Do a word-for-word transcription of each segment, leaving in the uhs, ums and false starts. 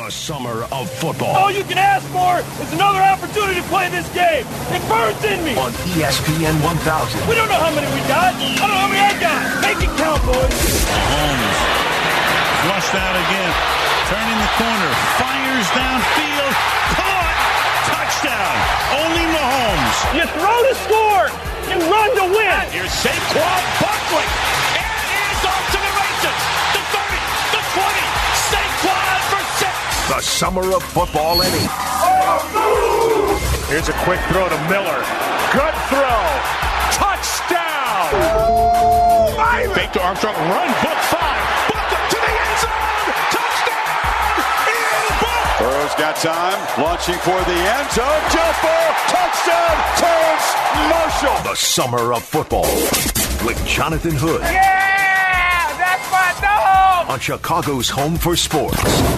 The summer of football. All you can ask for is another opportunity to play this game. It burns in me. On E S P N one thousand. We don't know how many we got. I don't know how many I got. Make it count, boys. Mahomes flushed out again. Turning the corner. Fires downfield. Caught. Touchdown. Only Mahomes. You throw to score. You run to win. Here's Saquon Barkley. And he's off to the races. The thirty. The twenty. Saquon for six. The summer of football inning. Here's a quick throw to Miller. Good throw. Touchdown. Fake to Armstrong. Run. Book five. Book to the end zone. Touchdown. Ian Book. Burrow's got time. Launching for the end zone. Jump ball. Touchdown. Terrence Marshall. The summer of football with Jonathan Hood. Yeah, that's my dog. On Chicago's home for sports.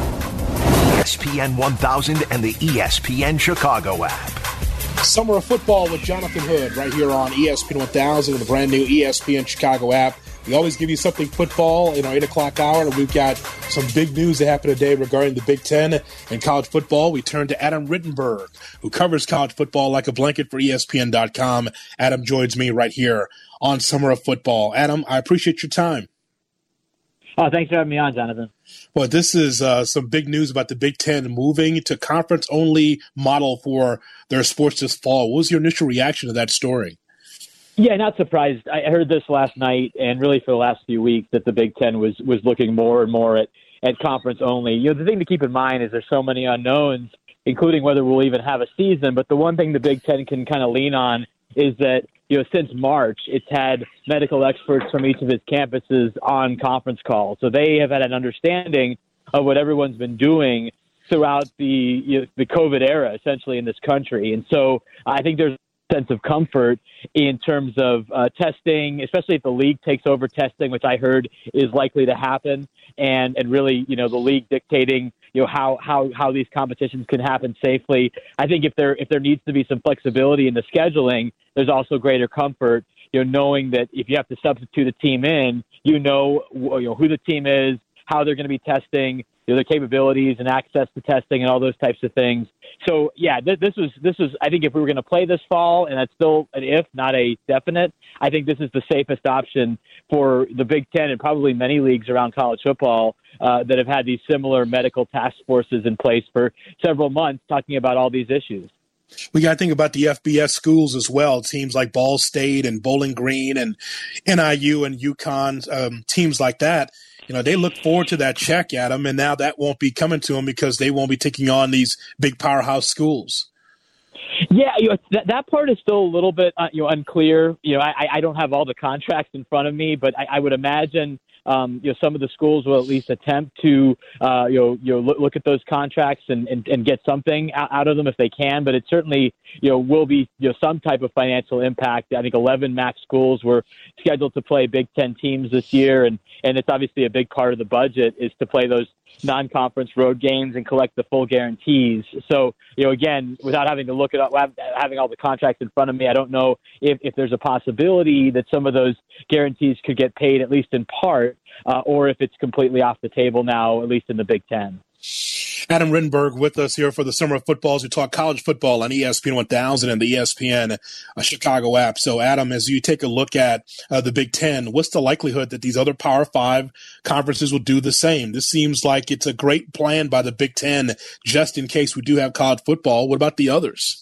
E S P N one thousand and the E S P N Chicago app. Summer of football with Jonathan Hood right here on E S P N one thousand and the brand new E S P N Chicago app. We always give you something football in our eight o'clock hour, and we've got some big news that happened today regarding the Big Ten and college football. We turn to Adam Rittenberg, who covers college football like a blanket for E S P N dot com. Adam joins me right here on Summer of Football. Adam, I appreciate your time. Oh, thanks for having me on, Jonathan. Well, this is uh, some big news about the Big Ten moving to conference-only model for their sports this fall. What was your initial reaction to that story? Yeah, not surprised. I heard this last night, and really for the last few weeks, that the Big Ten was was looking more and more at, at conference only. You know, the thing to keep in mind is there's so many unknowns, including whether we'll even have a season. But the one thing the Big Ten can kind of lean on is that, you know, since March, it's had medical experts from each of its campuses on conference calls. So they have had an understanding of what everyone's been doing throughout the you know, the COVID era, essentially, in this country. And so I think there's sense of comfort in terms of uh, testing, especially if the league takes over testing, which I heard is likely to happen, and and really, you know, the league dictating, you know, how how how these competitions can happen safely. I think if there if there needs to be some flexibility in the scheduling, there's also greater comfort, you know, knowing that if you have to substitute a team in, you know, you know who the team is, how they're going to be testing, you know, their capabilities and access to testing and all those types of things. So, yeah, th- this was, this was, I think if we were going to play this fall, and that's still an if, not a definite, I think this is the safest option for the Big Ten and probably many leagues around college football uh, that have had these similar medical task forces in place for several months talking about all these issues. We got to think about the F B S schools as well. Teams like Ball State and Bowling Green and N I U and UConn, um, teams like that. You know, they look forward to that check, Adam, and now that won't be coming to them because they won't be taking on these big powerhouse schools. Yeah, you know, that that part is still a little bit uh, you know unclear. You know, I, I don't have all the contracts in front of me, but I, I would imagine um, you know some of the schools will at least attempt to uh, you know you know look, look at those contracts and, and, and get something out, out of them if they can. But it certainly you know will be you know some type of financial impact. I think eleven MAC schools were scheduled to play Big Ten teams this year, and and it's obviously a big part of the budget is to play those non-conference road games and collect the full guarantees. So, you know, again, without having to look at having all the contracts in front of me, I don't know if, if there's a possibility that some of those guarantees could get paid, at least in part, uh, or if it's completely off the table now, at least in the Big Ten. Adam Rittenberg with us here for the Summer of Football as we talk college football on E S P N one thousand and the E S P N uh, Chicago app. So, Adam, as you take a look at uh, the Big Ten, what's the likelihood that these other Power Five conferences will do the same? This seems like it's a great plan by the Big Ten just in case we do have college football. What about the others?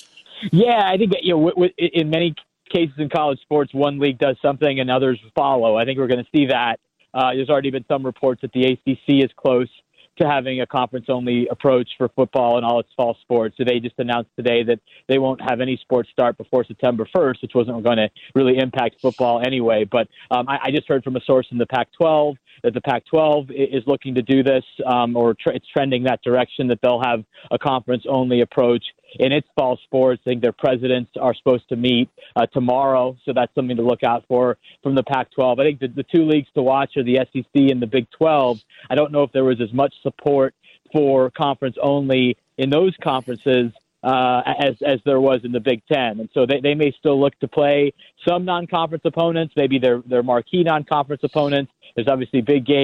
Yeah, I think you know, w- w- in many cases in college sports, one league does something and others follow. I think we're going to see that. Uh, there's already been some reports that the A C C is close to having a conference-only approach for football and all its fall sports. So they just announced today that they won't have any sports start before September first, which wasn't going to really impact football anyway. But um, I, I just heard from a source in the Pac twelve that the Pac twelve is looking to do this, um, or tr- it's trending that direction, that they'll have a conference-only approach in its fall sports. I think their presidents are supposed to meet uh, tomorrow, so that's something to look out for from the Pac twelve. I think the, the two leagues to watch are the S E C and the Big twelve. I don't know if there was as much support for conference only in those conferences uh, as as there was in the Big Ten, and so they, they may still look to play some non-conference opponents, maybe their their marquee non-conference opponents. There's obviously big games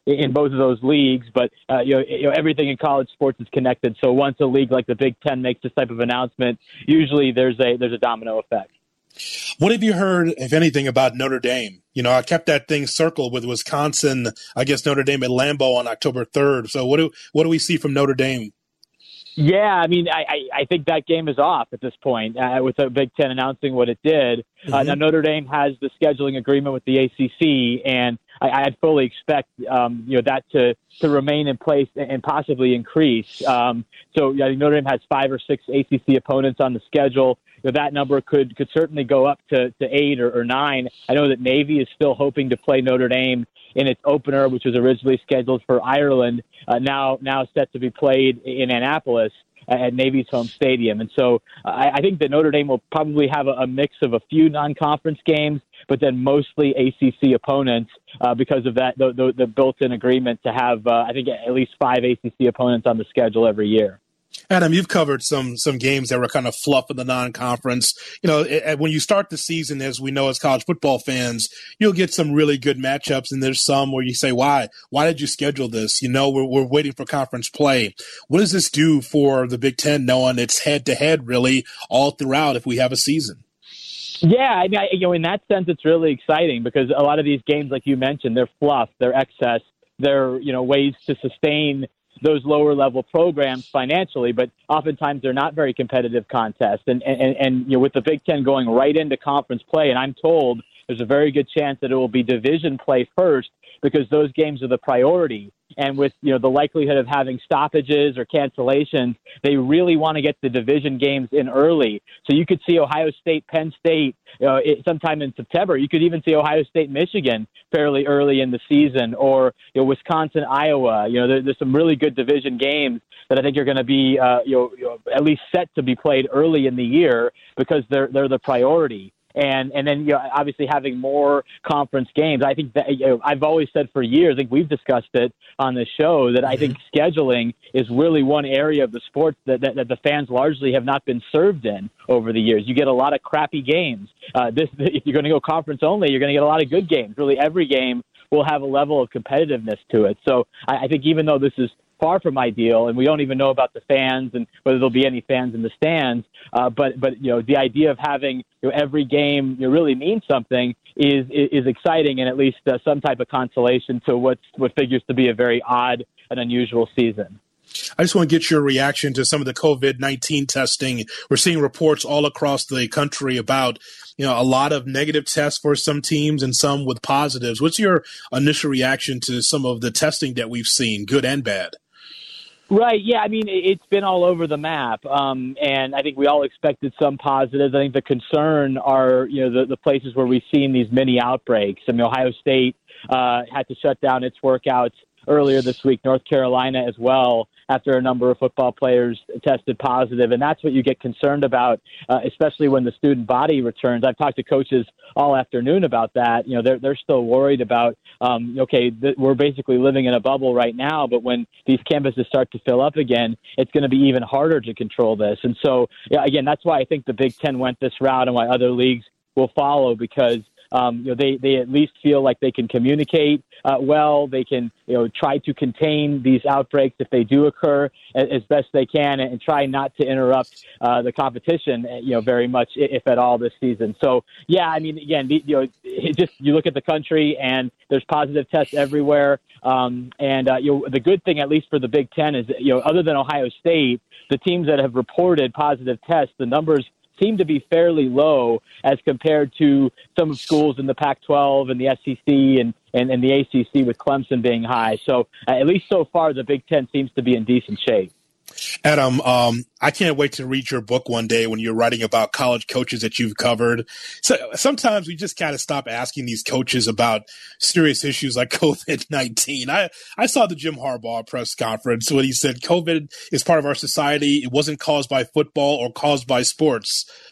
in both of those leagues. But uh, you know, you know, everything in college sports is connected. So once a league like the Big Ten makes this type of announcement, usually there's a there's a domino effect. What have you heard, if anything, about Notre Dame? You know, I kept that thing circled with Wisconsin, I guess Notre Dame at Lambeau on October third. So what do what do we see from Notre Dame? Yeah, I mean, I, I think that game is off at this point uh, with the Big Ten announcing what it did. Mm-hmm. Uh, now, Notre Dame has the scheduling agreement with the A C C, and I, I'd fully expect um, you know that to, to remain in place and possibly increase. Um, so yeah, Notre Dame has five or six A C C opponents on the schedule. You know, that number could could certainly go up to, to eight or, or nine. I know that Navy is still hoping to play Notre Dame in its opener, which was originally scheduled for Ireland, uh, now now set to be played in Annapolis at Navy's home stadium. And so uh, I think that Notre Dame will probably have a, a mix of a few non-conference games, but then mostly A C C opponents uh, because of that the, the, the built-in agreement to have, uh, I think, at least five A C C opponents on the schedule every year. Adam, you've covered some some games that were kind of fluff in the non-conference. You know, it, when you start the season, as we know as college football fans, you'll get some really good matchups, and there's some where you say, why? Why did you schedule this? You know, we're, we're waiting for conference play. What does this do for the Big Ten, knowing it's head-to-head really all throughout if we have a season? Yeah, I mean, I, you know, in that sense, it's really exciting because a lot of these games, like you mentioned, they're fluff, they're excess, they're, you know, ways to sustain those lower level programs financially, but oftentimes they're not very competitive contests. And, and, and, you know, with the Big Ten going right into conference play, and I'm told there's a very good chance that it will be division play first because those games are the priority. And with, you know, the likelihood of having stoppages or cancellations, they really want to get the division games in early. So you could see Ohio State, Penn State uh, it, sometime in September. You could even see Ohio State, Michigan fairly early in the season, or you know, Wisconsin, Iowa. You know, there, there's some really good division games that I think are going to be uh, you know, you know, at least set to be played early in the year because they're they're the priority. And and then, you know, obviously having more conference games. I think that, you know, I've always said for years, I think we've discussed it on the show, that I think scheduling is really one area of the sport that, that, that the fans largely have not been served in over the years. You get a lot of crappy games. Uh, this, if you're going to go conference only, you're going to get a lot of good games. Really, every game will have a level of competitiveness to it. So I, I think even though this is far from ideal, and we don't even know about the fans and whether there'll be any fans in the stands. Uh, but but you know, the idea of having, you know, every game, you know, really means something is is exciting, and at least uh, some type of consolation to what what figures to be a very odd and unusual season. I just want to get your reaction to some of the COVID nineteen testing. We're seeing reports all across the country about, you know, a lot of negative tests for some teams and some with positives. What's your initial reaction to some of the testing that we've seen, good and bad? Right. Yeah. I mean, it's been all over the map. Um, and I think we all expected some positives. I think the concern are, you know, the, the places where we've seen these mini outbreaks. I mean, Ohio State uh, had to shut down its workouts earlier this week, North Carolina as well, after a number of football players tested positive. And that's what you get concerned about, uh, especially when the student body returns. I've talked to coaches all afternoon about that. You know, they're, they're still worried about, um, okay, th- we're basically living in a bubble right now, but when these campuses start to fill up again, it's going to be even harder to control this. And so, yeah, again, that's why I think the Big Ten went this route and why other leagues will follow, because Um, you know, they, they at least feel like they can communicate uh, well. They can, you know, try to contain these outbreaks if they do occur as, as best they can, and, and try not to interrupt uh, the competition, you know, very much, if at all, this season. So, yeah, I mean, again, the, you know, it just you look at the country and there's positive tests everywhere. Um, and uh, you know, the good thing, at least for the Big Ten, is, you know, other than Ohio State, the teams that have reported positive tests, the numbers seem to be fairly low as compared to some schools in the Pac twelve and the S E C and, and, and the A C C, with Clemson being high. So uh, at least so far, the Big Ten seems to be in decent shape. Adam, um, I can't wait to read your book one day when you're writing about college coaches that you've covered. So sometimes we just kind of stop asking these coaches about serious issues like COVID nineteen. I, I saw the Jim Harbaugh press conference when he said COVID is part of our society. It wasn't caused by football or caused by sports.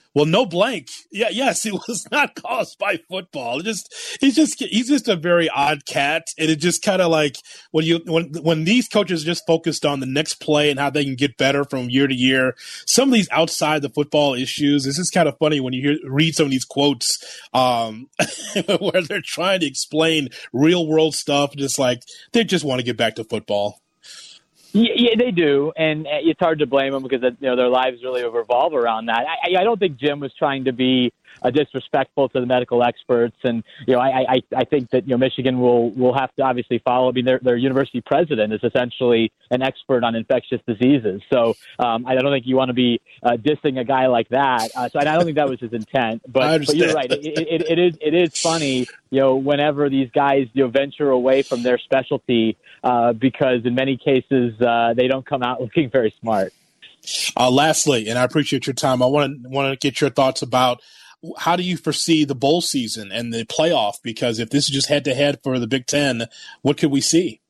Well, no blank. Yeah, yes, it was not caused by football. It just he's just he's just a very odd cat, and it just kind of like when you when when these coaches are just focused on the next play and how they can get better from year to year. Some of these outside the football issues, it's just kind of funny when you hear read some of these quotes um, where they're trying to explain real world stuff, just like they just want to get back to football. Yeah, yeah, they do, and it's hard to blame them because you know their lives really revolve around that. I, I don't think Jim was trying to be uh, disrespectful to the medical experts, and you know I, I, I think that you know Michigan will will have to obviously follow. I mean, their their university president is essentially an expert on infectious diseases, so um, I don't think you want to be uh, dissing a guy like that. Uh, so I don't think that was his intent. But, but you're right, it, it, it is it is funny. You know, whenever these guys you know venture away from their specialty, uh, because in many cases uh, they don't come out looking very smart. Uh, lastly, and I appreciate your time, I want to want to get your thoughts about how do you foresee the bowl season and the playoff? Because if this is just head to head for the Big Ten, what could we see?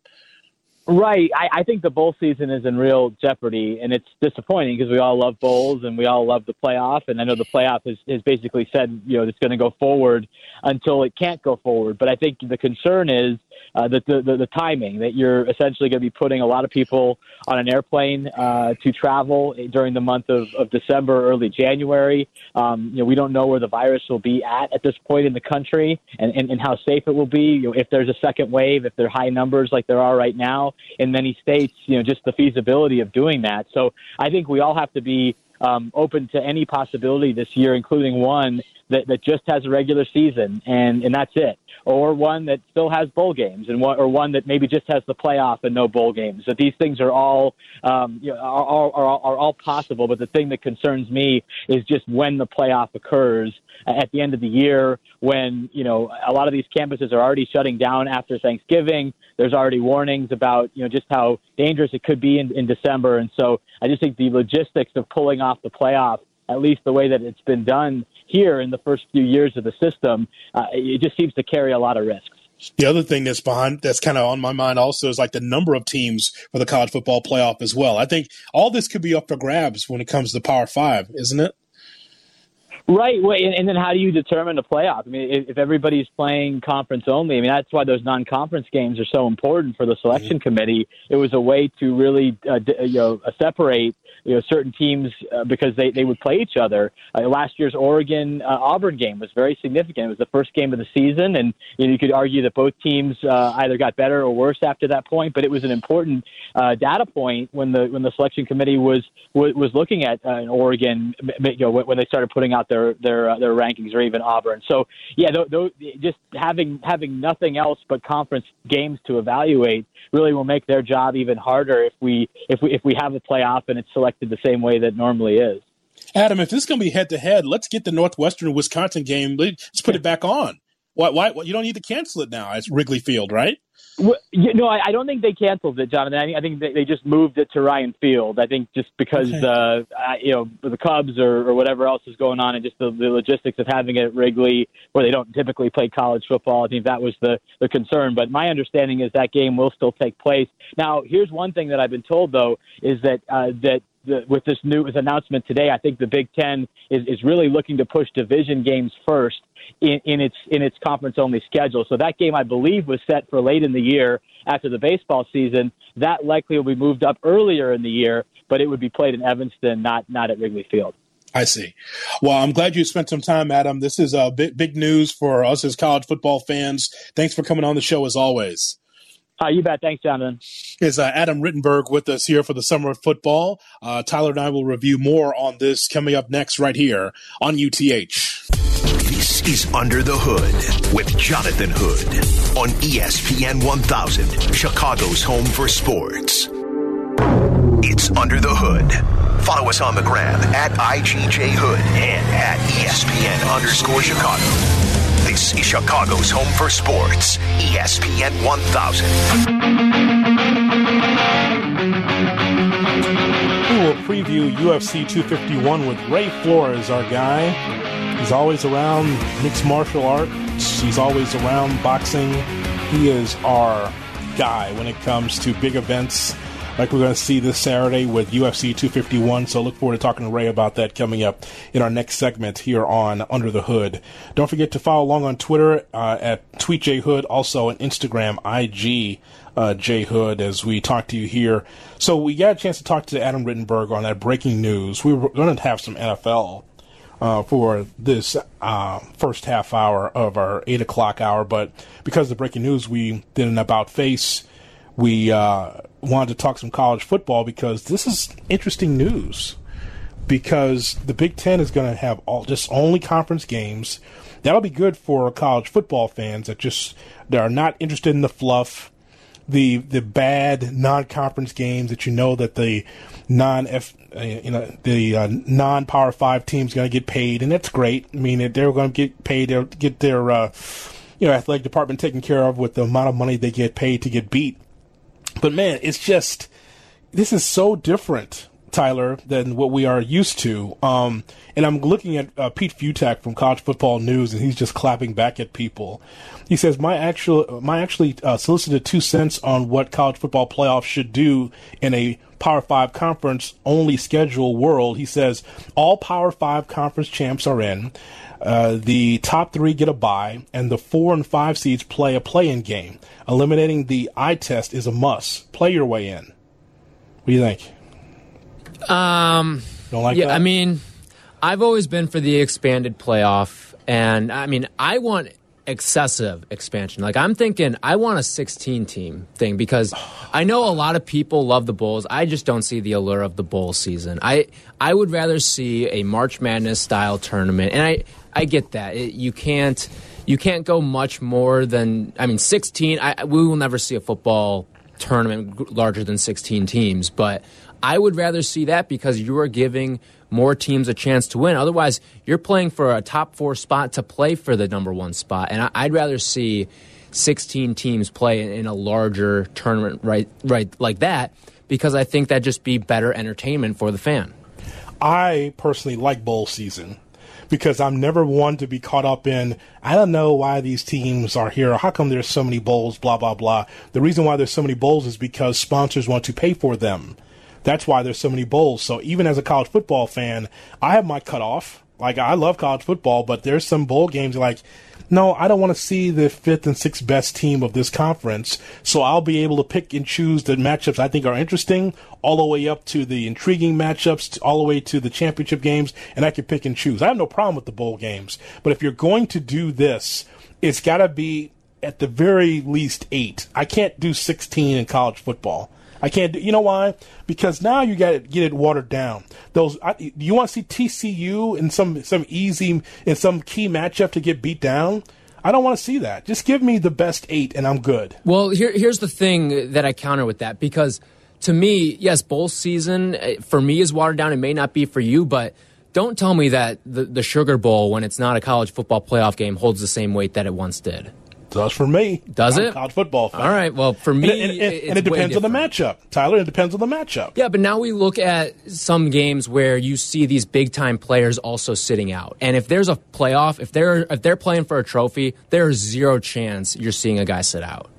Right. I, I think the bowl season is in real jeopardy, and it's disappointing because we all love bowls and we all love the playoff. And I know the playoff has, has basically said, you know, it's going to go forward until it can't go forward. But I think the concern is uh, that the, the, the timing, that you're essentially going to be putting a lot of people on an airplane uh, to travel during the month of, of December, early January. Um, you know, we don't know where the virus will be at at this point in the country and, and, and how safe it will be. You know, if there's a second wave, if there are high numbers like there are right now in many states, you know, just the feasibility of doing that. So I think we all have to be um, open to any possibility this year, including one that, that just has a regular season and, and that's it. Or one that still has bowl games, and one, or one that maybe just has the playoff and no bowl games. That these things are all um, you know, are, are, are all possible. But the thing that concerns me is just when the playoff occurs at the end of the year, when you know a lot of these campuses are already shutting down after Thanksgiving. There's already warnings about you know just how dangerous it could be in, in December, and so I just think the logistics of pulling off the playoff, at least the way that it's been done here in the first few years of the system, uh, it just seems to carry a lot of risks. The other thing that's behind, that's kind of on my mind also is like the number of teams for the college football playoff as well. I think all this could be up for grabs when it comes to the Power Five, isn't it? Right. Well, and, and then how do you determine the playoff? I mean, if, if everybody's playing conference only, I mean, that's why those non-conference games are so important for the selection mm-hmm. committee. It was a way to really, uh, d- you know, uh, separate you know, certain teams uh, because they, they would play each other. Uh, last year's Oregon-Auburn uh, game was very significant. It was the first game of the season, and you know, you could argue that both teams uh, either got better or worse after that point, but it was an important uh, data point when the when the selection committee was was, was looking at uh, Oregon, you know, when they started putting out their their uh, their rankings, or even Auburn. So, yeah, th- th- just having having nothing else but conference games to evaluate really will make their job even harder if we if we if we have a playoff and it's selected the same way that normally is. Adam, if this is going to be head-to-head, let's get the Northwestern-Wisconsin game. Let's put it back on. Why, why? You don't need to cancel it now. It's Wrigley Field, right? Well, you know, I, I don't think they canceled it, Jonathan. I, I think they, they just moved it to Ryan Field. I think just because, okay. uh, I, you know, the Cubs or, or whatever else is going on and just the, the logistics of having it at Wrigley where they don't typically play college football, I think that was the, the concern. But my understanding is that game will still take place. Now, here's one thing that I've been told, though, is that uh, that The, with this new with announcement today, I think the Big Ten is, is really looking to push division games first in, in its in its conference only schedule. So that game, I believe, was set for late in the year after the baseball season. That likely will be moved up earlier in the year, but it would be played in Evanston, not not at Wrigley Field. I see. Well, I'm glad you spent some time, Adam. This is a big big news for us as college football fans. Thanks for coming on the show as always. Uh, you bet. Thanks, Jonathan. Is uh, Adam Rittenberg with us here for the summer of football. Uh, Tyler and I will review more on this coming up next right here on U T H. This is Under the Hood with Jonathan Hood on E S P N one thousand, Chicago's home for sports. It's Under the Hood. Follow us on the gram at I G J Hood and at E S P N underscore Chicago. This is Chicago's home for sports, E S P N one thousand. We will preview U F C two fifty-one with Ray Flores, our guy. He's always around mixed martial arts. He's always around boxing. He is our guy when it comes to big events like we're going to see this Saturday with U F C two fifty-one. So look forward to talking to Ray about that coming up in our next segment here on Under the Hood. Don't forget to follow along on Twitter uh, at TweetJHood, also on Instagram, I G uh, JHood, as we talk to you here. So we got a chance to talk to Adam Rittenberg on that breaking news. We were going to have some N F L Uh, for this uh, first half hour of our eight o'clock hour, but because of the breaking news, we did an about face. We uh, wanted to talk some college football because this is interesting news. Because the Big Ten is going to have all just only conference games. That'll be good for college football fans that just that are not interested in the fluff, the the bad non-conference games that you know that the non-F Uh, you know, the uh, non-Power Five team's going to get paid, and that's great. I mean, they're going to get paid. They'll get their, uh, you know, athletic department taken care of with the amount of money they get paid to get beat. But man, it's just this is so different, Tyler, than what we are used to. Um, and I'm looking at uh, Pete Futak from College Football News, and he's just clapping back at people. He says, "My actual, my actually uh, solicited two cents on what college football playoffs should do in a Power Five conference only schedule world." He says all Power Five conference champs are in. Uh, the top three get a bye, and the four and five seeds play a play-in game. Eliminating the eye test is a must. Play your way in. What do you think? Um, Don't like yeah, that? I mean, I've always been for the expanded playoff, and I mean, I want excessive expansion. Like, I'm thinking I want a sixteen-team thing because I know a lot of people love the Bowls. I just don't see the allure of the bowl season. I I would rather see a March Madness-style tournament, and I, I get that. It, you can't you can't go much more than, I mean, sixteen. I, we will never see a football tournament larger than sixteen teams, but I would rather see that because you are giving more teams a chance to win. Otherwise, you're playing for a top four spot to play for the number one spot. And I'd rather see sixteen teams play in a larger tournament right, right like that because I think that'd just be better entertainment for the fan. I personally like bowl season because I'm never one to be caught up in, I don't know why these teams are here. How come there's so many bowls, blah, blah, blah. The reason why there's so many bowls is because sponsors want to pay for them. That's why there's so many bowls. So even as a college football fan, I have my cutoff. Like, I love college football, but there's some bowl games like, no, I don't want to see the fifth and sixth best team of this conference. So I'll be able to pick and choose the matchups I think are interesting, all the way up to the intriguing matchups, all the way to the championship games, and I can pick and choose. I have no problem with the bowl games. But if you're going to do this, it's got to be at the very least eight. I can't do sixteen in college football. I can't do, you know why? Because now you got to get it watered down. Those, I, do you want to see T C U in some some easy in some key matchup to get beat down? I don't want to see that. Just give me the best eight, and I'm good. Well, here here's the thing that I counter with that because to me, yes, bowl season for me is watered down. It may not be for you, but don't tell me that the the Sugar Bowl, when it's not a college football playoff game, holds the same weight that it once did. Does for me. Does I'm it? A college football fan. All right. Well, for me, and, and, and, it's and it depends on the matchup, Tyler. It depends on the matchup. Yeah, but now we look at some games where you see these big time players also sitting out, and if there's a playoff, if they're if they're playing for a trophy, there's zero chance you're seeing a guy sit out.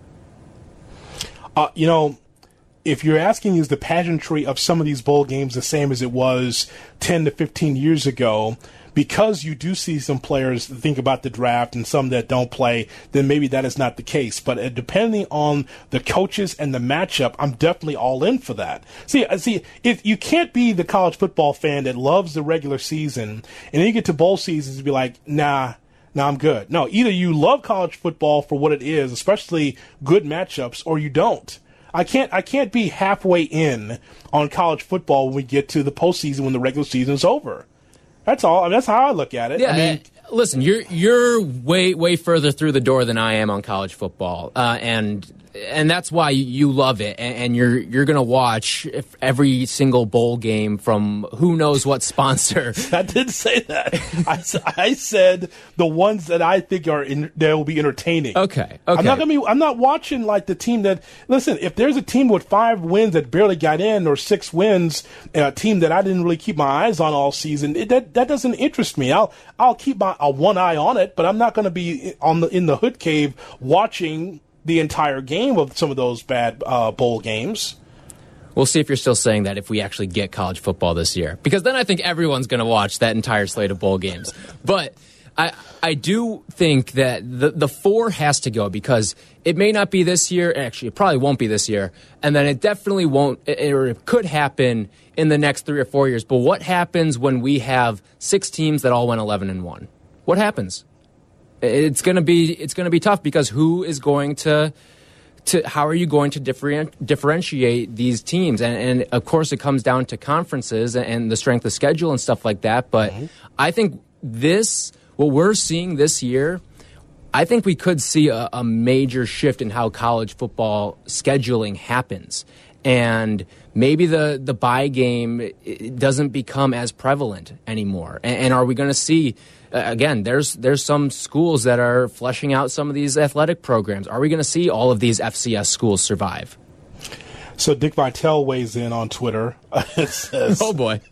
Uh, you know, if you're asking, is the pageantry of some of these bowl games the same as it was ten to fifteen years ago? Because you do see some players think about the draft and some that don't play, then maybe that is not the case. But uh, depending on the coaches and the matchup, I'm definitely all in for that. See, see, if you can't be the college football fan that loves the regular season, and then you get to bowl seasons and be like, nah, nah, I'm good. No, either you love college football for what it is, especially good matchups, or you don't. I can't I can't be halfway in on college football when we get to the postseason when the regular season's over. That's all. I mean, that's how I look at it. Yeah, I mean, uh, listen, you're you're way way further through the door than I am on college football, uh, and and that's why you love it, and, and you're you're gonna watch every single bowl game from who knows what sponsor. I didn't say that. I, I said the ones that I think are in, that will be entertaining. Okay, okay. I'm not gonna be. I'm not watching like the team that. Listen, if there's a team with five wins that barely got in, or six wins, a team that I didn't really keep my eyes on all season, it, that that doesn't interest me. I'll I'll keep my uh, one eye on it, but I'm not going to be on the in the hood cave watching the entire game of some of those bad uh, bowl games. We'll see if you're still saying that if we actually get college football this year. Because then I think everyone's going to watch that entire slate of bowl games. But I I do think that the, the four has to go because it may not be this year. Actually, it probably won't be this year. And then it definitely won't, or it could happen in the next three or four years. But what happens when we have six teams that all went eleven and one? What happens? It's going to be it's going to be tough because who is going to to how are you going to different, differentiate these teams? And, and of course, it comes down to conferences and the strength of schedule and stuff like that. But mm-hmm. I think this, what we're seeing this year, I think we could see a, a major shift in how college football scheduling happens. And maybe the, the bye game doesn't become as prevalent anymore. And, and are we going to see, uh, again, there's there's some schools that are fleshing out some of these athletic programs. Are we going to see all of these F C S schools survive? So Dick Vitale weighs in on Twitter. It says, oh, boy.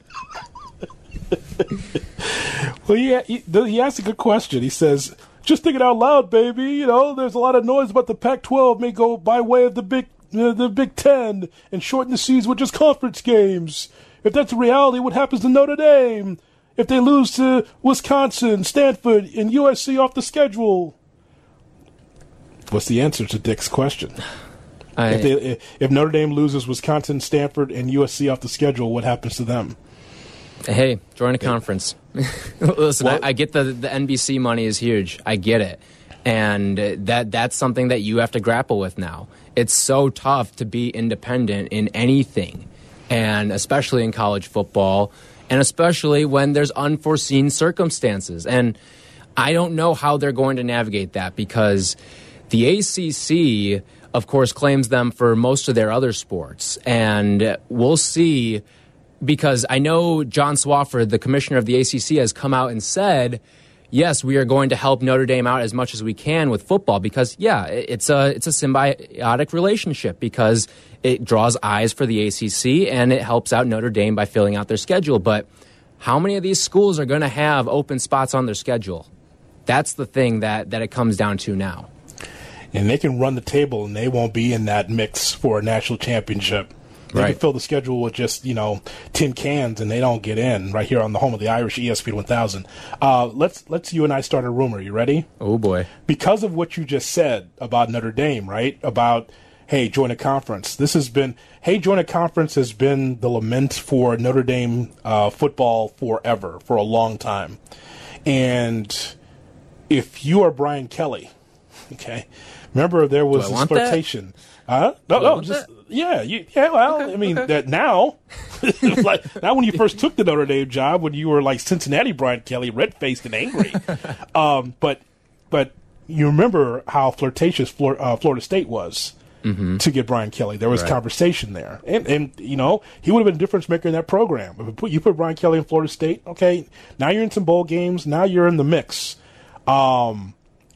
Well, he, he, he asked a good question. He says, just thinking out loud, baby, you know, there's a lot of noise about the Pac twelve may go by way of the Big Uh, the Big Ten and shorten the season with just conference games. If that's a reality, what happens to Notre Dame if they lose to Wisconsin, Stanford, and U S C off the schedule? What's the answer to Dick's question? I, if, they, if Notre Dame loses Wisconsin, Stanford, and U S C off the schedule, what happens to them? Hey, join a conference. Listen, well, I, I get the, the N B C money is huge. I get it. And that that's something that you have to grapple with now. It's so tough to be independent in anything, and especially in college football, and especially when there's unforeseen circumstances. And I don't know how they're going to navigate that because the A C C, of course, claims them for most of their other sports. And we'll see, because I know John Swofford, the commissioner of the A C C, has come out and said, yes, we are going to help Notre Dame out as much as we can with football because, yeah, it's a it's a symbiotic relationship because it draws eyes for the A C C and it helps out Notre Dame by filling out their schedule. But how many of these schools are going to have open spots on their schedule? That's the thing that, that it comes down to now. And they can run the table and they won't be in that mix for a national championship. They right. can fill the schedule with just, you know, tin cans, and they don't get in right here on the home of the Irish, E S P N one thousand. Uh, let's let's you and I start a rumor. You ready? Oh, boy. Because of what you just said about Notre Dame, right? About, hey, join a conference. This has been, hey, join a conference has been the lament for Notre Dame uh, football forever, for a long time. And if you are Brian Kelly, okay, remember there was this flirtation. Huh? No, no, just that? yeah, you, yeah. Well, okay, I mean okay. that now, like not when you first took the Notre Dame job, when you were like Cincinnati Brian Kelly, red faced and angry. um, but but you remember how flirtatious Flor- uh, Florida State was mm-hmm. to get Brian Kelly. There was right. conversation there, and and you know he would have been a difference maker in that program. If you put, you put Brian Kelly in Florida State, okay, now you're in some bowl games. Now you're in the mix. Um,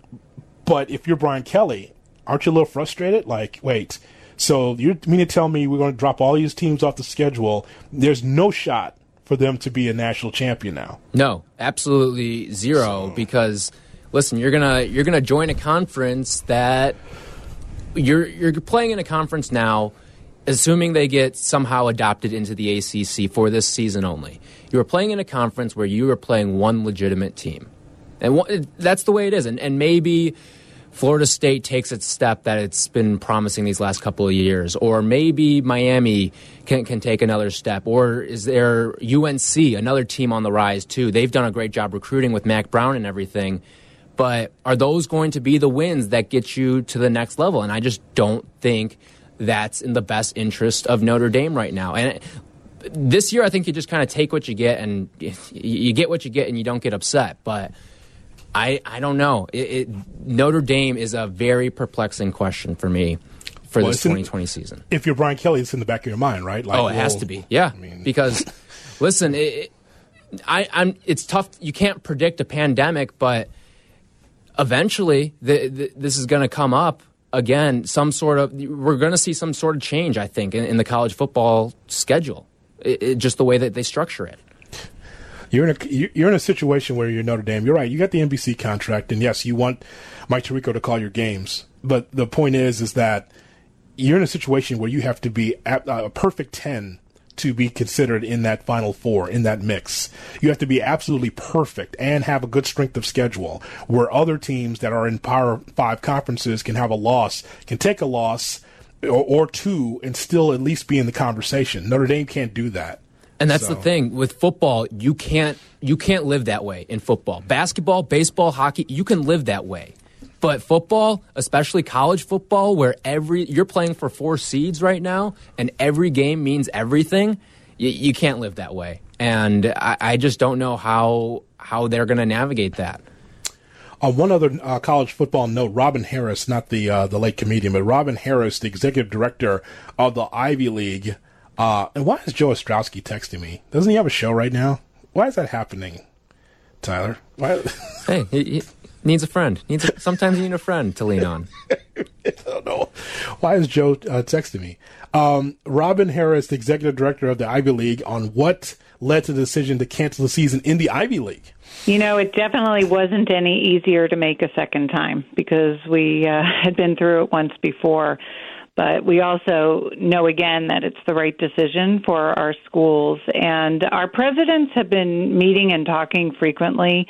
but if you're Brian Kelly, aren't you a little frustrated? Like, wait, so you mean to tell me we're going to drop all these teams off the schedule? There's no shot for them to be a national champion now. No, absolutely zero. So. Because listen, you're gonna you're gonna join a conference that you're you're playing in a conference now, assuming they get somehow adopted into the A C C for this season only. You are playing in a conference where you are playing one legitimate team, and one, that's the way it is. And, and maybe Florida State takes its step that it's been promising these last couple of years, or maybe Miami can can take another step, or is there U N C, another team on the rise too? They've done a great job recruiting with Mac Brown and everything, but are those going to be the wins that get you to the next level? And I just don't think that's in the best interest of Notre Dame right now. And this year, I think you just kind of take what you get, and you get what you get, and you don't get upset, but I, I don't know. It, it, Notre Dame is a very perplexing question for me for well, this twenty twenty in, season. If you're Brian Kelly, it's in the back of your mind, right? Like, oh, it well, has to be. Yeah, I mean. Because, listen, it, it, I, I'm. It's tough. You can't predict a pandemic, but eventually the, the, this is going to come up again. Some sort of we're going to see some sort of change, I think, in, in the college football schedule. It, it, just the way that they structure it. You're in a you're in a situation where you're Notre Dame. You're right. You got the N B C contract, and yes, you want Mike Tirico to call your games. But the point is, is that you're in a situation where you have to be at a perfect ten to be considered in that Final Four, in that mix. You have to be absolutely perfect and have a good strength of schedule, where other teams that are in Power Five conferences can have a loss, can take a loss or, or two and still at least be in the conversation. Notre Dame can't do that. And that's so. the thing with football, you can't you can't live that way in football. Basketball, baseball, hockey, you can live that way. But football, especially college football, where every you're playing for four seeds right now, and every game means everything, you, you can't live that way. And I, I just don't know how how they're going to navigate that. Uh, one other uh, college football note: Robin Harris, not the uh, the late comedian, but Robin Harris, the executive director of the Ivy League. Uh, and why is Joe Ostrowski texting me? Doesn't he have a show right now? Why is that happening, Tyler? Why? Hey. He, he, Needs a friend. Needs a, sometimes you need a friend to lean on. I don't know. Why is Joe uh, texting me? Um, Robin Harris, the executive director of the Ivy League, on what led to the decision to cancel the season in the Ivy League. You know, it definitely wasn't any easier to make a second time because we uh, had been through it once before. But we also know, again, that it's the right decision for our schools. And our presidents have been meeting and talking frequently.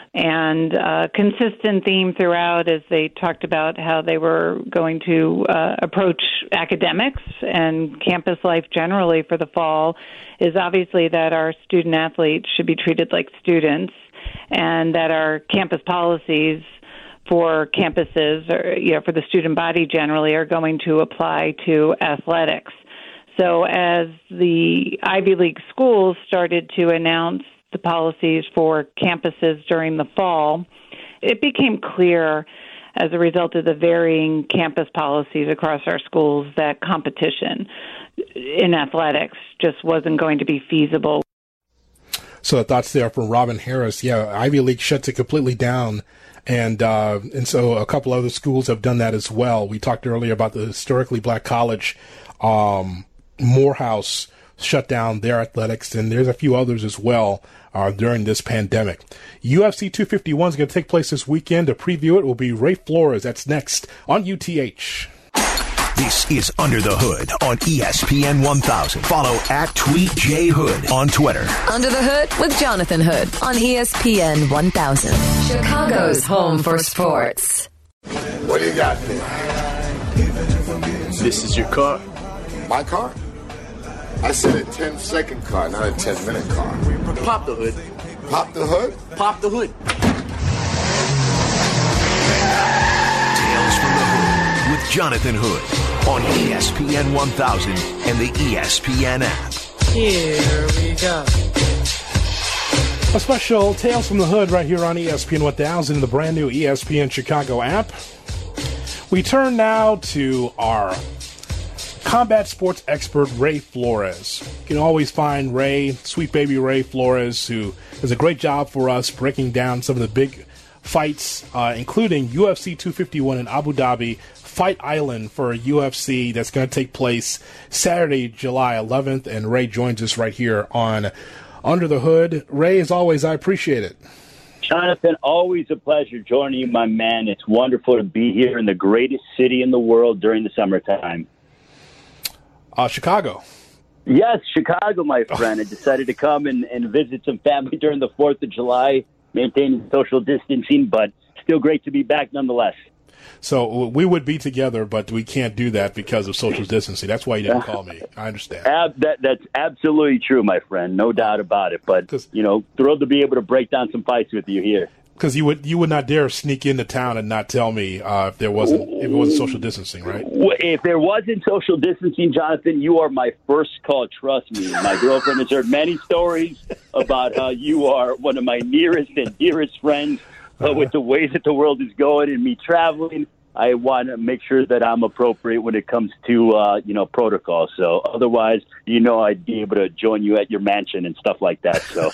And a consistent theme throughout as they talked about how they were going to uh, approach academics and campus life generally for the fall is obviously that our student athletes should be treated like students and that our campus policies for campuses or, you know, for the student body generally are going to apply to athletics. So as the Ivy League schools started to announce the policies for campuses during the fall, it became clear as a result of the varying campus policies across our schools that competition in athletics just wasn't going to be feasible. So the thoughts there from Robin Harris. Yeah, Ivy League shuts it completely down. And uh, and so a couple other schools have done that as well. We talked earlier about the historically black college, um, Morehouse shut down their athletics, and there's a few others as well uh, during this pandemic. U F C two fifty-one is going to take place this weekend. To preview it will be Ray Flores. That's next on U T H. This is Under the Hood on E S P N one thousand. Follow at TweetJHood on Twitter. Under the Hood with Jonathan Hood on E S P N one thousand. Chicago's home for sports. What do you got there? This is your car. My car? I said a ten-second car, not a ten-minute car. Pop the hood. Pop the hood? Pop the hood. Tales from the Hood with Jonathan Hood on E S P N one thousand and the E S P N app. Here we go. A special Tales from the Hood right here on E S P N one thousand and the brand new E S P N Chicago app. We turn now to our combat sports expert, Ray Flores. You can always find Ray, sweet baby Ray Flores, who does a great job for us breaking down some of the big fights, uh, including U F C two fifty-one in Abu Dhabi, Fight Island for U F C that's going to take place Saturday, July eleventh, and Ray joins us right here on Under the Hood. Ray, as always, I appreciate it. Jonathan, always a pleasure joining you, my man. It's wonderful to be here in the greatest city in the world during the summertime. Uh, Chicago. Yes, Chicago, my friend. I decided to come and, and visit some family during the fourth of July, maintaining social distancing, but still great to be back nonetheless. So we would be together, but we can't do that because of social distancing. That's why you didn't call me. I understand. Ab- that, that's absolutely true, my friend. No doubt about it. But, you know, thrilled to be able to break down some fights with you here. Because you would you would not dare sneak into town and not tell me uh, if there wasn't if it wasn't social distancing, right? If there wasn't social distancing, Jonathan, you are my first call. Trust me. My girlfriend has heard many stories about how you are one of my nearest and dearest friends. But with the way that the world is going and me traveling, I want to make sure that I'm appropriate when it comes to, uh, you know, protocol. So otherwise, you know, I'd be able to join you at your mansion and stuff like that. So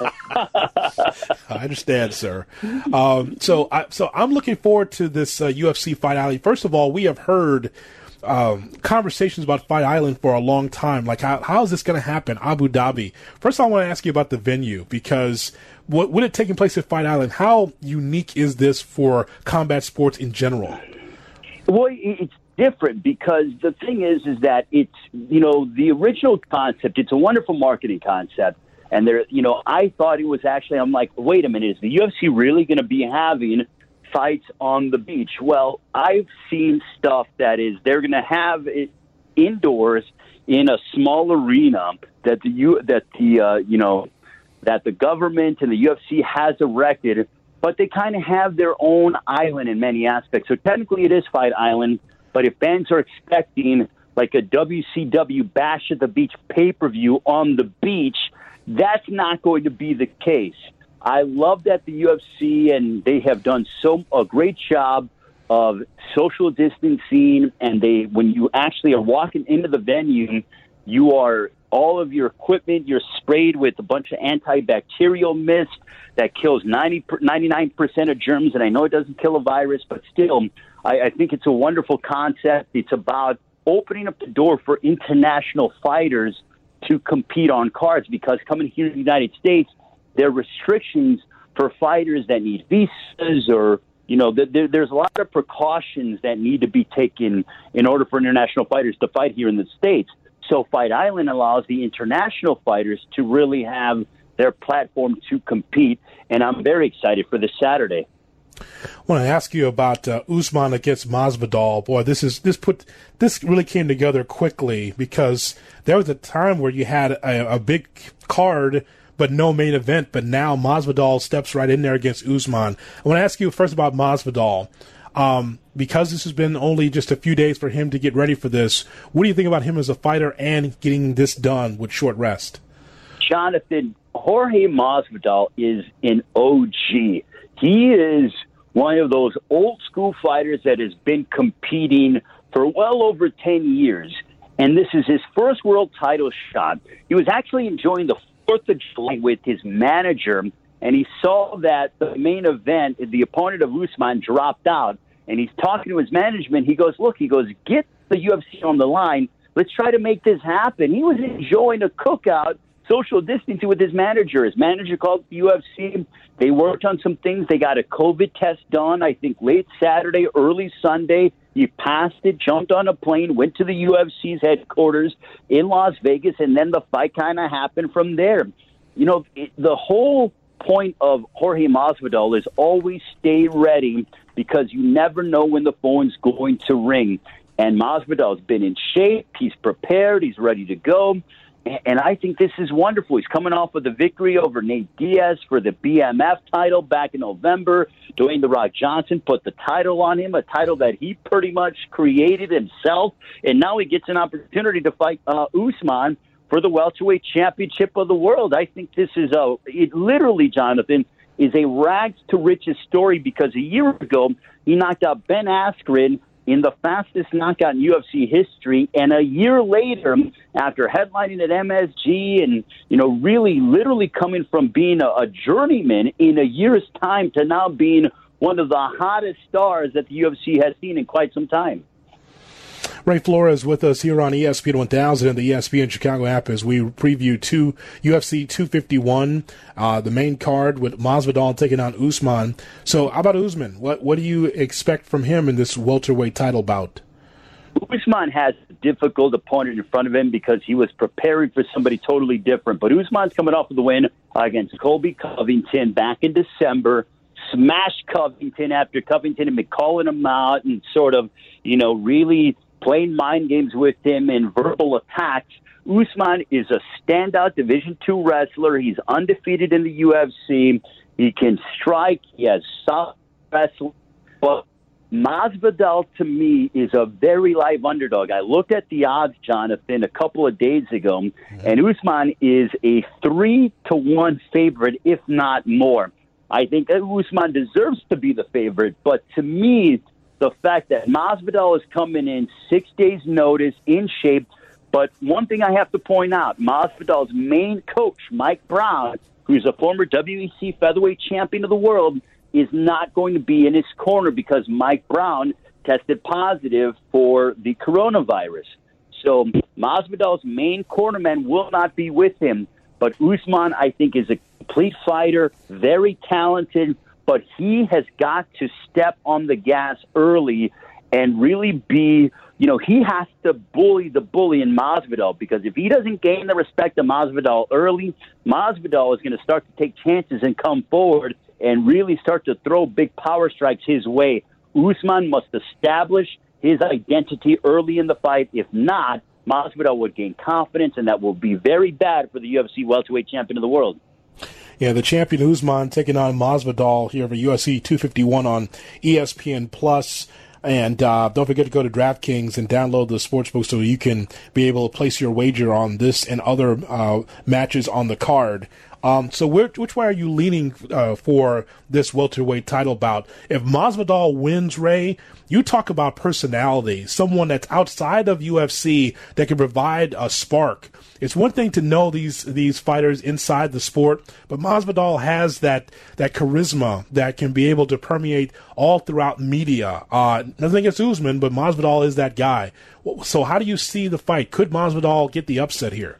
I understand, sir. Um, so, I, so I'm looking forward to this uh, U F C Fight Island. First of all, we have heard um, conversations about Fight Island for a long time. Like, how, how is this going to happen? Abu Dhabi. First, I want to ask you about the venue because what would it taking place at Fight Island? How unique is this for combat sports in general? Well, it's different because the thing is, is that it's, you know, the original concept, it's a wonderful marketing concept. And there, you know, I thought it was actually, I'm like, wait a minute, is the U F C really going to be having fights on the beach? Well, I've seen stuff that is, they're going to have it indoors in a small arena that the, U, that the, uh, you know, that the government and the U F C has erected, but they kind of have their own island in many aspects. So technically it is Fight Island, but if fans are expecting like a W C W Bash at the Beach pay-per-view on the beach, that's not going to be the case. I love that the U F C, and they have done so a great job of social distancing, and they, when you actually are walking into the venue, you are, all of your equipment, you're sprayed with a bunch of antibacterial mist that kills ninety, ninety-nine percent of germs, and I know it doesn't kill a virus, but still, I, I think it's a wonderful concept. It's about opening up the door for international fighters to compete on cards, because coming here to the United States, there are restrictions for fighters that need visas, or, you know, there, there's a lot of precautions that need to be taken in order for international fighters to fight here in the States. So Fight Island allows the international fighters to really have their platform to compete, and I'm very excited for this Saturday. I want to ask you about uh, Usman against Masvidal. Boy, this is this put this really came together quickly, because there was a time where you had a, a big card but no main event, but now Masvidal steps right in there against Usman. I want to ask you first about Masvidal. Um, because this has been only just a few days for him to get ready for this, what do you think about him as a fighter and getting this done with short rest? Jonathan, Jorge Masvidal is an O G. He is one of those old school fighters that has been competing for well over ten years. And this is his first world title shot. He was actually enjoying the fourth of July with his manager, and he saw that the main event, the opponent of Usman, dropped out. And he's talking to his management. He goes, look, he goes, get the U F C on the line. Let's try to make this happen. He was enjoying a cookout, social distancing with his manager. His manager called the U F C. They worked on some things. They got a COVID test done, I think, late Saturday, early Sunday. He passed it, jumped on a plane, went to the U F C's headquarters in Las Vegas, and then the fight kind of happened from there. You know, it, the whole point of Jorge Masvidal is always stay ready, because you never know when the phone's going to ring. And Masvidal's been in shape. He's prepared. He's ready to go. And I think this is wonderful. He's coming off with a victory over Nate Diaz for the B M F title back in November. Dwayne "The Rock" Johnson put the title on him, a title that he pretty much created himself. And now he gets an opportunity to fight uh, Usman for the welterweight championship of the world. I think this is a, it literally, Jonathan, is a rags to riches story, because a year ago he knocked out Ben Askren in the fastest knockout in U F C history, and a year later, after headlining at M S G and, you know, really literally coming from being a, a journeyman in a year's time to now being one of the hottest stars that the U F C has seen in quite some time. Ray Flores with us here on E S P N one thousand and the E S P N Chicago app as we preview two U F C two fifty-one, uh, the main card with Masvidal taking on Usman. So how about Usman? What what do you expect from him in this welterweight title bout? Usman has a difficult opponent in front of him because he was preparing for somebody totally different. But Usman's coming off of the win against Colby Covington back in December. Smashed Covington after Covington had been calling him out and sort of, you know, really playing mind games with him in verbal attacks. Usman is a standout Division two wrestler. He's undefeated in the U F C. He can strike. He has solid wrestling. But Masvidal, to me, is a very live underdog. I looked at the odds, Jonathan, a couple of days ago, and Usman is a three to one favorite, if not more. I think that Usman deserves to be the favorite, but to me, the fact that Masvidal is coming in six days' notice, in shape. But one thing I have to point out, Masvidal's main coach, Mike Brown, who's a former W E C featherweight champion of the world, is not going to be in his corner because Mike Brown tested positive for the coronavirus. So Masvidal's main cornerman will not be with him. But Usman, I think, is a complete fighter, very talented, but he has got to step on the gas early and really be, you know, he has to bully the bully in Masvidal, because if he doesn't gain the respect of Masvidal early, Masvidal is going to start to take chances and come forward and really start to throw big power strikes his way. Usman must establish his identity early in the fight. If not, Masvidal would gain confidence, and that will be very bad for the U F C welterweight champion of the world. Yeah, the champion Usman taking on Masvidal here for U F C two fifty-one on E S P N Plus. And uh, don't forget to go to DraftKings and download the sportsbook so you can be able to place your wager on this and other uh, matches on the card. Um, so where, which way are you leaning uh, for this welterweight title bout? If Masvidal wins, Ray, you talk about personality, someone that's outside of U F C that can provide a spark. It's one thing to know these these fighters inside the sport, but Masvidal has that that charisma that can be able to permeate all throughout media. Uh, nothing against Usman, but Masvidal is that guy. So how do you see the fight? Could Masvidal get the upset here?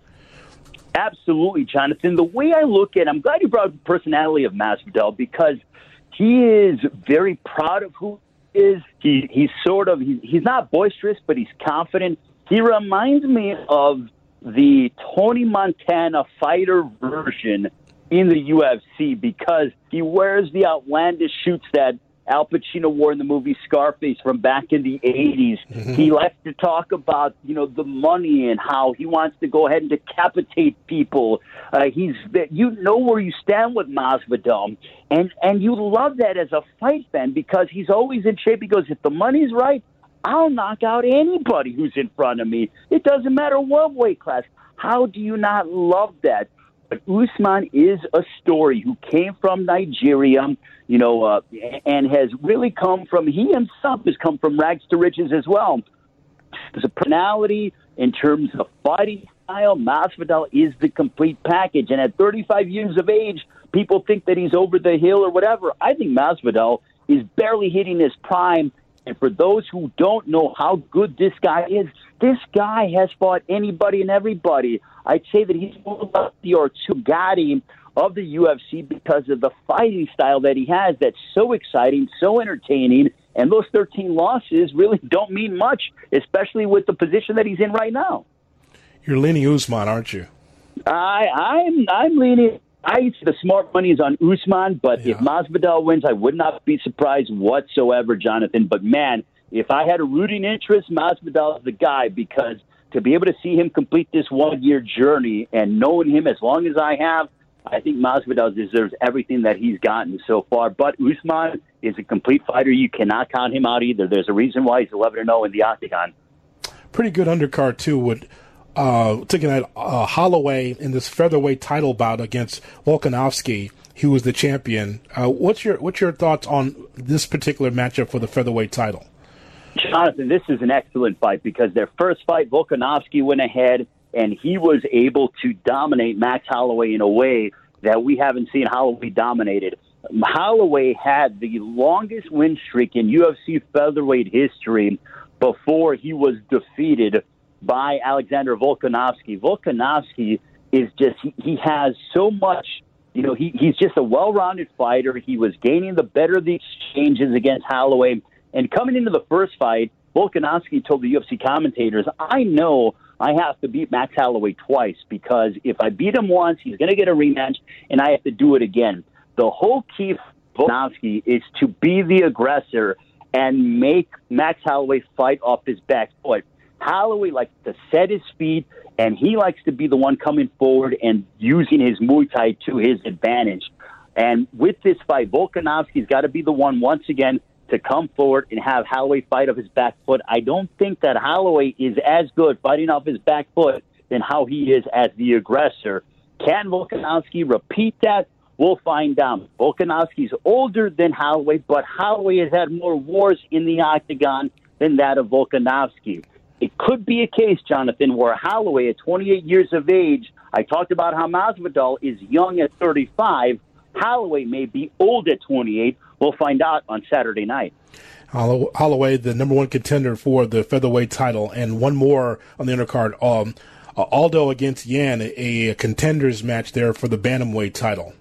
Absolutely, Jonathan. The way I look at it, I'm glad you brought up the personality of Masvidal, because he is very proud of who he is. He, he's sort of, he, he's not boisterous, but he's confident. He reminds me of the Tony Montana fighter version in the U F C, because he wears the outlandish suits that Al Pacino wore in the movie Scarface from back in the eighties. Mm-hmm. He likes to talk about, you know, the money and how he wants to go ahead and decapitate people. Uh, he's, you know where you stand with Masvidal, and and you love that as a fight fan, because he's always in shape. He goes, if the money's right, I'll knock out anybody who's in front of me. It doesn't matter what weight class. How do you not love that? But Usman is a story who came from Nigeria, you know, uh, and has really come from, he himself has come from rags to riches as well. There's a personality in terms of fighting style. Masvidal is the complete package. And at thirty-five years of age, people think that he's over the hill or whatever. I think Masvidal is barely hitting his prime. And for those who don't know how good this guy is, this guy has fought anybody and everybody. I'd say that he's the Orzugatti of the U F C because of the fighting style that he has that's so exciting, so entertaining, and those thirteen losses really don't mean much, especially with the position that he's in right now. You're leaning Usman, aren't you? I, I'm I'm leaning... I the smart money is on Usman, but yeah. If Masvidal wins, I would not be surprised whatsoever, Jonathan. But, man, if I had a rooting interest, Masvidal is the guy, because to be able to see him complete this one-year journey and knowing him as long as I have, I think Masvidal deserves everything that he's gotten so far. But Usman is a complete fighter. You cannot count him out either. There's a reason why he's eleven and oh in the octagon. Pretty good undercard, too, with Uh, taking out uh, Holloway in this featherweight title bout against Volkanovski, who was the champion. Uh, what's your what's your thoughts on this particular matchup for the featherweight title? Jonathan, this is an excellent fight, because their first fight, Volkanovski went ahead and he was able to dominate Max Holloway in a way that we haven't seen Holloway dominated. Holloway had the longest win streak in U F C featherweight history before he was defeated by Alexander Volkanovski. Volkanovski is just, he, he has so much, you know, he, he's just a well-rounded fighter. He was gaining the better of the exchanges against Holloway. And coming into the first fight, Volkanovski told the U F C commentators, I know I have to beat Max Holloway twice, because if I beat him once, he's going to get a rematch, and I have to do it again. The whole key for Volkanovski is to be the aggressor and make Max Holloway fight off his back foot. Holloway likes to set his feet, and he likes to be the one coming forward and using his Muay Thai to his advantage. And with this fight, Volkanovski's got to be the one, once again, to come forward and have Holloway fight off his back foot. I don't think that Holloway is as good fighting off his back foot than how he is as the aggressor. Can Volkanovski repeat that? We'll find out. Volkanovski's older than Holloway, but Holloway has had more wars in the octagon than that of Volkanovski. It could be a case, Jonathan, where Holloway at twenty-eight years of age, I talked about how Masvidal is young at thirty-five. Holloway may be old at twenty-eight. We'll find out on Saturday night. Holloway, the number one contender for the featherweight title, and one more on the undercard. Um, uh, Aldo against Yan, a, a contenders match there for the bantamweight title.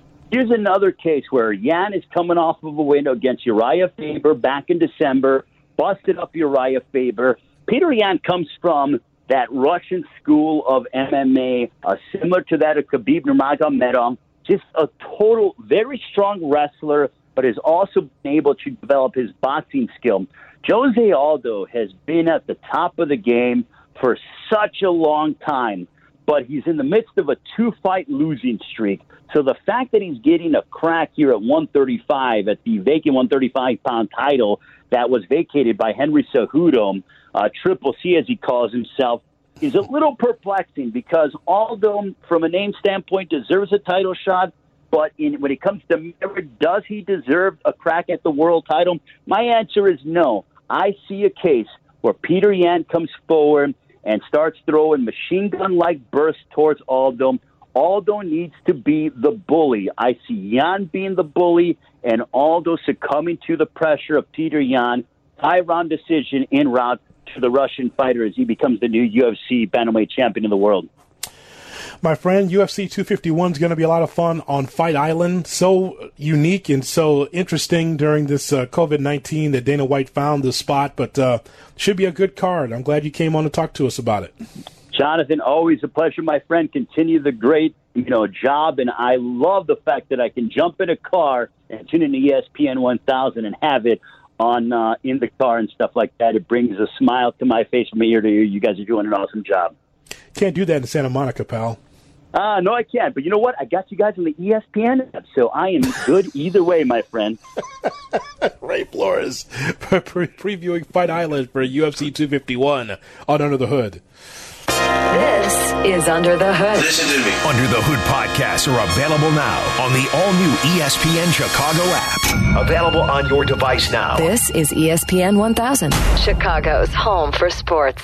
Here's another case where Yan is coming off of a win against Uriah Faber back in December. busted up Uriah Faber. Peter Yan comes from that Russian school of M M A, uh, similar to that of Khabib Nurmagomedov. Just a total, very strong wrestler, but has also been able to develop his boxing skill. Jose Aldo has been at the top of the game for such a long time, but he's in the midst of a two-fight losing streak. So the fact that he's getting a crack here at one thirty-five, at the vacant one thirty-five pound title that was vacated by Henry Cejudo, uh, Triple C as he calls himself, is a little perplexing because Aldo, from a name standpoint, deserves a title shot. But in, when it comes to merit, does he deserve a crack at the world title? My answer is no. I see a case where Peter Yan comes forward and starts throwing machine gun-like bursts towards Aldo. Aldo needs to be the bully. I see Yan being the bully and Aldo succumbing to the pressure of Peter Yan. Five-round decision en route to the Russian fighter as he becomes the new U F C bantamweight champion of the world. My friend, U F C two fifty-one is going to be a lot of fun on Fight Island. So unique and so interesting during this uh, COVID nineteen that Dana White found this spot, but uh, should be a good card. I'm glad you came on to talk to us about it. Jonathan, always a pleasure, my friend. Continue the great, you know, job, and I love the fact that I can jump in a car and tune into E S P N one thousand and have it on uh, in the car and stuff like that. It brings a smile to my face from ear to ear. You guys are doing an awesome job. Can't do that in Santa Monica, pal. Uh, no, I can't. But you know what? I got you guys on the E S P N app, so I am good either way, my friend. Ray Flores pre- previewing Fight Island for U F C two fifty-one on Under the Hood. This is Under the Hood. Listen to me. Under the Hood podcasts are available now on the all-new E S P N Chicago app. Available on your device now. This is E S P N one thousand, Chicago's home for sports.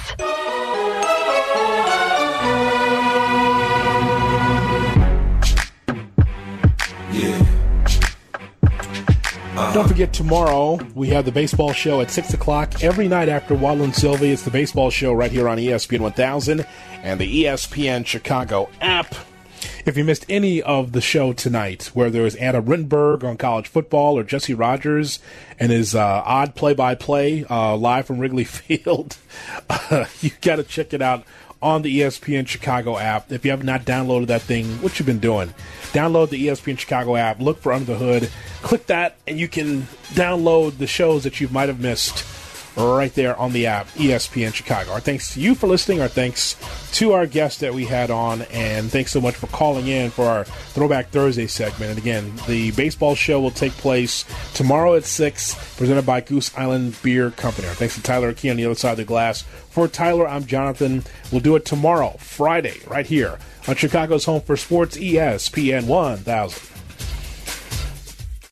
Don't forget, tomorrow we have the baseball show at six o'clock. Every night after Waddle and Sylvie, it's the baseball show right here on E S P N one thousand and the E S P N Chicago app. If you missed any of the show tonight, whether it was Adam Rittenberg on college football or Jesse Rogers and his uh, odd play-by-play uh, live from Wrigley Field, uh, you got to check it out on the E S P N Chicago app. If you have not downloaded that thing, what you been doing? Download the E S P N Chicago app, look for Under the Hood, click that, and you can download the shows that you might have missed right there on the app, E S P N Chicago. Our thanks to you for listening. Our thanks to our guests that we had on, and thanks so much for calling in for our Throwback Thursday segment. And again, the baseball show will take place tomorrow at six, presented by Goose Island Beer Company. Our thanks to Tyler Key on the other side of the glass. For Tyler, I'm Jonathan. We'll do it tomorrow, Friday, right here on Chicago's home for sports, E S P N one thousand.